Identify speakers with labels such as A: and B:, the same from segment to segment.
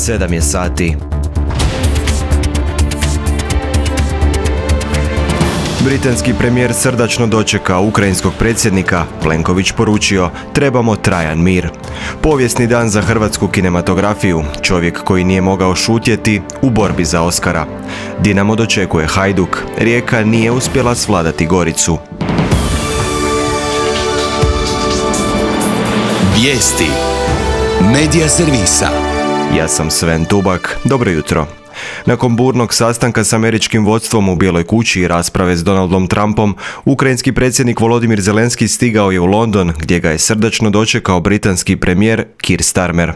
A: 7 je sati. Britanski premijer srdačno dočekao ukrajinskog predsjednika, Plenković poručio: trebamo trajan mir. Povijesni dan za hrvatsku kinematografiju, čovjek koji nije mogao šutjeti u borbi za Oskara. Dinamo dočekuje Hajduk, Rijeka nije uspjela svladati Goricu.
B: Vijesti Medija servisa.
A: Ja sam Sven Tubak, dobro jutro. Nakon burnog sastanka s američkim vodstvom u Bijeloj kući i rasprave s Donaldom Trumpom, ukrajinski predsjednik Volodymyr Zelenski stigao je u London, gdje ga je srdačno dočekao britanski premijer Keir Starmer.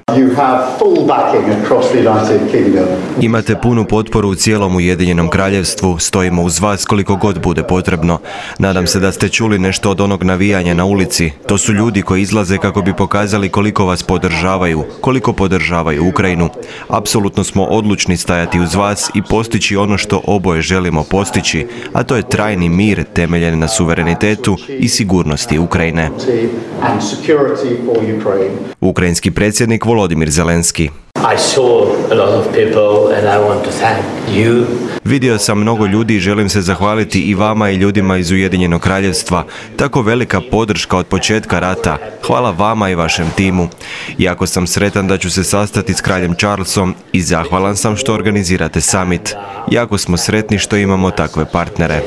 A: Imate punu potporu u cijelom Ujedinjenom kraljevstvu, stojimo uz vas koliko god bude potrebno. Nadam se da ste čuli nešto od onog navijanja na ulici. To su ljudi koji izlaze kako bi pokazali koliko vas podržavaju, koliko podržavaju Ukrajinu. Apsolutno smo odlučni stajati uz vas i postići ono što oboje želimo postići, a to je trajni mir temeljen na suverenitetu i sigurnosti Ukrajine. Ukrajinski predsjednik Volodymyr Zelenski. Vidio sam mnogo ljudi i želim se zahvaliti i vama i ljudima iz Ujedinjenog kraljevstva. Tako velika podrška od početka rata. Hvala vama i vašem timu. Jako sam sretan da ću se sastati s kraljem Charlesom i zahvalan sam što organizirate summit. Jako smo sretni što imamo takve partnere.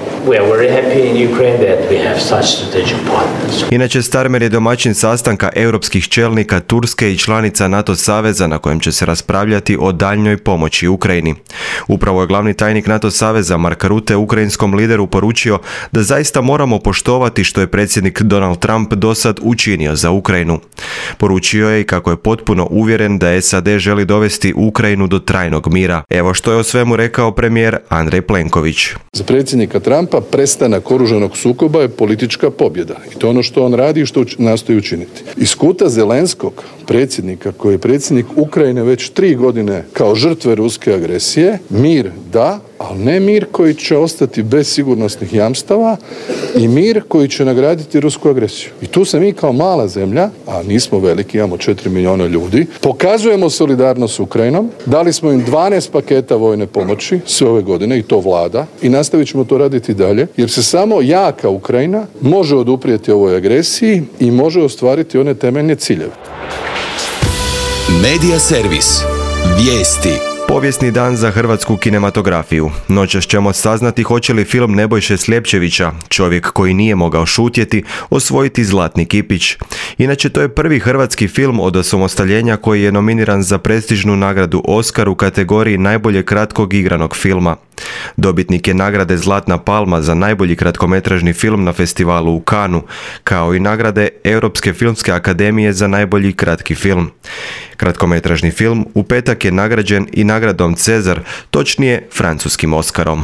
A: Inače, Starmer je domaćin sastanka europskih čelnika Turske i članica NATO saveza na kojem će se raspravljati o daljnjoj pomoći Ukrajini. Upravo je glavni tajnik NATO saveza Mark Rutte ukrajinskom lideru poručio da zaista moramo poštovati što je predsjednik Donald Trump dosad učinio za Ukrajinu. Poručio je i kako je potpuno uvjeren da SAD želi dovesti Ukrajinu do trajnog mira. Evo što je o svemu rekao premijer Andrej Plenković.
C: Za predsjednika Trumpa prestanak oružanog sukoba je politička pobjeda. I to je ono što on radi i što nastoji učiniti. Iz kuta Zelenskog, predsjednika koji je predsjednik Ukrajine već 3 godine kao žrtve ruske agresije, mir da, ali ne mir koji će ostati bez sigurnosnih jamstava i mir koji će nagraditi rusku agresiju. I tu se mi kao mala zemlja, a nismo veliki, imamo 4 milijuna ljudi, pokazujemo solidarnost s Ukrajinom. Dali smo im 12 paketa vojne pomoći sve ove godine i to vlada i nastavit ćemo to raditi dalje, jer se samo jaka Ukrajina može oduprijeti ovoj agresiji i može ostvariti one temeljne ciljeve.
B: Medija servis. Vijesti.
A: Povijesni dan za hrvatsku kinematografiju. Noćas ćemo saznati hoće li film Nebojše Sljepčevića, čovjek koji nije mogao šutjeti, osvojiti zlatni kipić. Inače, to je prvi hrvatski film od osamostaljenja koji je nominiran za prestižnu nagradu Oskar u kategoriji najboljeg kratkog igranog filma. Dobitnik je nagrade Zlatna palma za najbolji kratkometražni film na festivalu u Cannesu, kao i nagrade Europske filmske akademije za najbolji kratki film. Kratkometražni film u petak je nagrađen i nagradom Cezar, točnije francuskim Oskarom.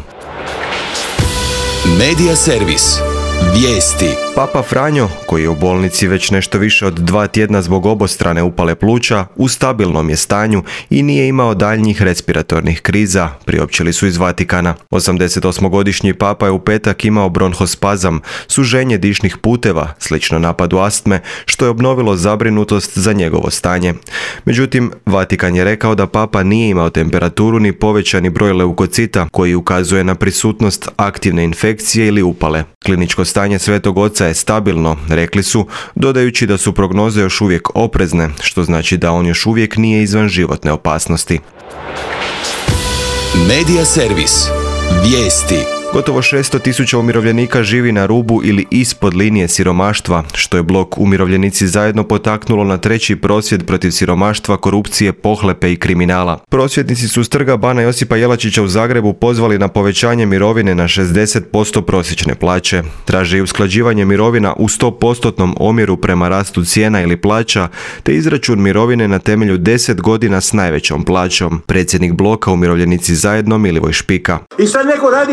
B: Medija servis. Vijesti.
A: Papa Franjo, koji je u bolnici već nešto više od 2 tjedna zbog obostrane upale pluća, u stabilnom je stanju i nije imao daljnjih respiratornih kriza, priopćili su iz Vatikana. 88-godišnji papa je u petak imao bronhospazam, suženje dišnih puteva, slično napadu astme, što je obnovilo zabrinutost za njegovo stanje. Međutim, Vatikan je rekao da papa nije imao temperaturu ni povećani broj leukocita, koji ukazuje na prisutnost aktivne infekcije ili upale. Kliničko stanje Svetog Oca je stabilno, rekli su, dodajući da su prognoze još uvijek oprezne, što znači da on još uvijek nije izvan životne opasnosti.
B: Medija servis. Vijesti.
A: Gotovo 600.000 umirovljenika živi na rubu ili ispod linije siromaštva, što je blok Umirovljenici zajedno potaknulo na 3. prosvjed protiv siromaštva, korupcije, pohlepe i kriminala. Prosvjednici su s trga Bana Josipa Jelačića u Zagrebu pozvali na povećanje mirovine na 60% prosječne plaće. Traže i usklađivanje mirovina u 100% omjeru prema rastu cijena ili plaća, te izračun mirovine na temelju 10 godina s najvećom plaćom. Predsjednik bloka Umirovljenici zajedno Milivoj Špika.
D: I sad neko radi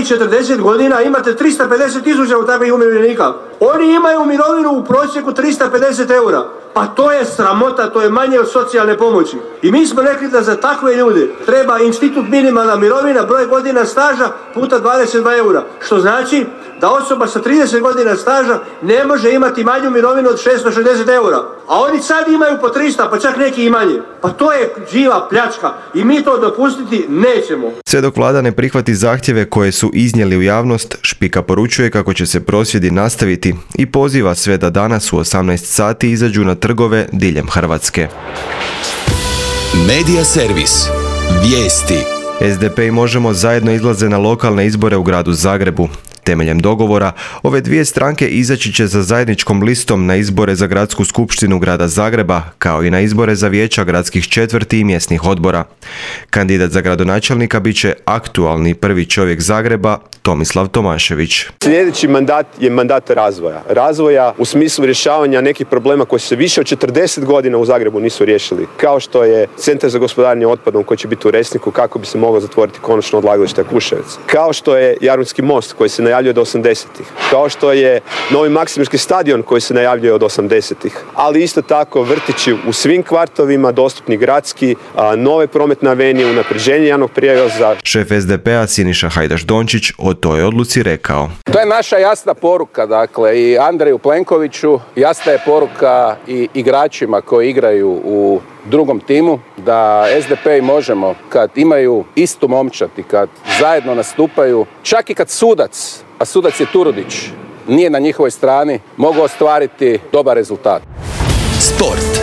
D: 60 godina imate 350.000 takvih umirovljenika. Oni imaju mirovinu u prosjeku 350 eura. Pa to je sramota, to je manje od socijalne pomoći. I mi smo rekli da za takve ljude treba institut minimalna mirovina, broj godina staža puta 22 eura. Što znači da osoba sa 30 godina staža ne može imati manju mirovinu od 660 eura. A oni sad imaju po 300, pa čak neki i manje. Pa to je živa pljačka i mi to dopustiti nećemo.
A: Sve dok vlada ne prihvati zahtjeve koje su iznijeli u javnost, Špika poručuje kako će se prosvjedi nastaviti i poziva sve da danas u 18 sati izađu na trgove diljem Hrvatske.
B: Medija servis. Vijesti.
A: SDP i Možemo zajedno izlaze na lokalne izbore u gradu Zagrebu. Temeljem dogovora, ove dvije stranke izaći će za zajedničkom listom na izbore za gradsku skupštinu grada Zagreba, kao i na izbore za vijeća gradskih četvrti i mjesnih odbora. Kandidat za gradonačelnika bit će aktualni prvi čovjek Zagreba, Tomislav Tomašević.
E: Sljedeći mandat je mandat razvoja. Razvoja u smislu rješavanja nekih problema koji se više od 40 godina u Zagrebu nisu riješili. Kao što je Centar za gospodarenje otpadom koji će biti u Resniku kako bi se moglo zatvoriti konačno odlagalište Jakuševac. Kao što je Jadranski most koji se najavljuje od 80-ih. Kao što je novi Maksimirski stadion koji se najavljuje od 80-ih. Ali isto tako vrtići u svim kvartovima, dostupni gradski, nove prometne avenije, unapređenje javnog prijevoza.
A: Šef SDP-a Siniša Hajdaš Dončić o toj odluci rekao:
F: To je naša jasna poruka, dakle, i Andreju Plenkoviću, jasna je poruka i igračima koji igraju u drugom timu, da SDP i Možemo, kad imaju istu momčad i kad zajedno nastupaju, čak i kad sudac, a sudac je Turudić, nije na njihovoj strani, mogu ostvariti dobar rezultat.
B: Sport.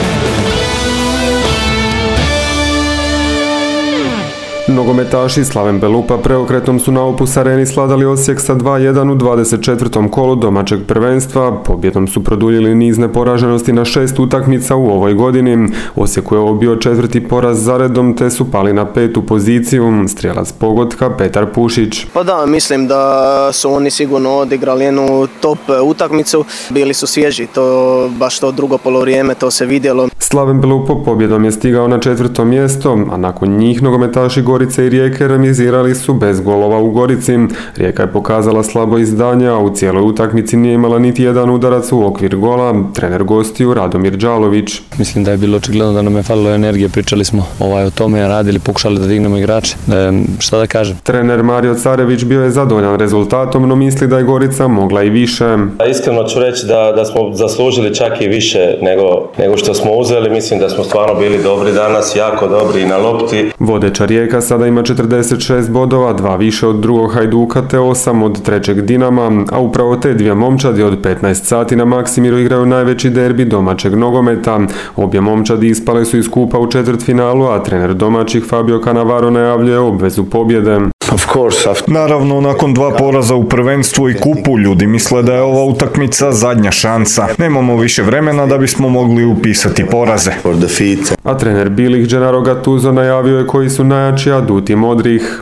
G: Nogometaši Slaven Belupa preokretom su na Opus Areni sladali Osijek sa 2:1 u 24. kolu domaćeg prvenstva. Pobjedom su produljili niz neporaženosti na 6 utakmica u ovoj godini. Osijeku je ovo bio 4. poraz zaredom te su pali na 5. poziciju. Strijelac pogotka Petar Pušić.
H: Pa da, mislim da su oni sigurno odigrali jednu top utakmicu. Bili su svježi, to baš to drugo polovrijeme, to se vidjelo.
G: Slaven Belupo pobjedom je stigao na 4. mjesto, a nakon njih nogometaši Gorice i Rijeke remizirali su bez golova u Gorici. Rijeka je pokazala slabo izdanje, a u cijeloj utakmici nije imala niti jedan udarac u okvir gola. Trener gostiju Radomir Đalović.
I: Mislim da je bilo očigledno da nam je falilo energije, pričali smo o tome, radili, pokušali da dignemo igrače. Šta da kažem?
G: Trener Mario Carević bio je zadovoljan rezultatom, no misli da je Gorica mogla i više.
J: Iskreno ću reći da smo zaslužili čak i više nego što smo uzeli. Mislim da smo stvarno bili dobri danas, jako dobri na lopti.
G: Vodeća Rijeka sada ima 46 bodova, 2 više od drugog Hajduka te 8 od trećeg Dinama, a upravo te dvije momčadi od 15 sati na Maksimiru igraju najveći derbi domaćeg nogometa. Obje momčadi ispale su iz kupa u četvrtfinalu, a trener domaćih Fabio Cannavaro najavljuje obvezu pobjede.
K: Naravno, nakon 2 poraza u prvenstvu i kupu, ljudi misle da je ova utakmica zadnja šansa. Nemamo više vremena da bismo mogli upisati poraze.
G: A trener bilih Gennaro Gattuso najavio je koji su najjači aduti modrih.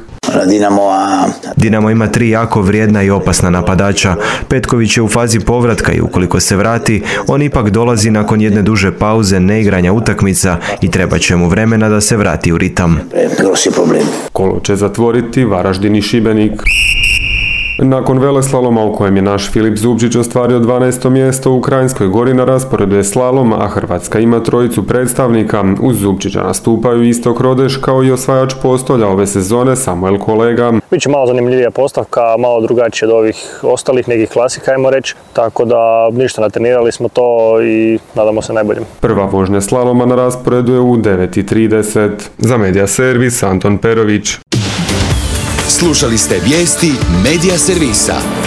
A: Dinamo ima 3 jako vrijedna i opasna napadača. Petković je u fazi povratka i ukoliko se vrati, on ipak dolazi nakon jedne duže pauze neigranja utakmica i treba će mu vremena da se vrati u ritam.
G: Kolo će zatvoriti Varaždin i Šibenik. Nakon veleslaloma u kojem je naš Filip Zubčić ostvario 12. mjesto u Kranjskoj Gori, na rasporedu je slalom, a Hrvatska ima 3 predstavnika. Uz Zubčića nastupaju Istok Rodeš kao i osvajač postolja ove sezone Samuel Kolega.
L: Biće malo zanimljivija postavka, malo drugačije od ovih ostalih nekih klasika, ajmo reći, tako da ništa, natrenirali smo to i nadamo se najboljem.
G: Prva vožnja slaloma na rasporedu je u 9:30. Za Medija servis Anton Perović.
B: Slušali ste vijesti Medija servisa.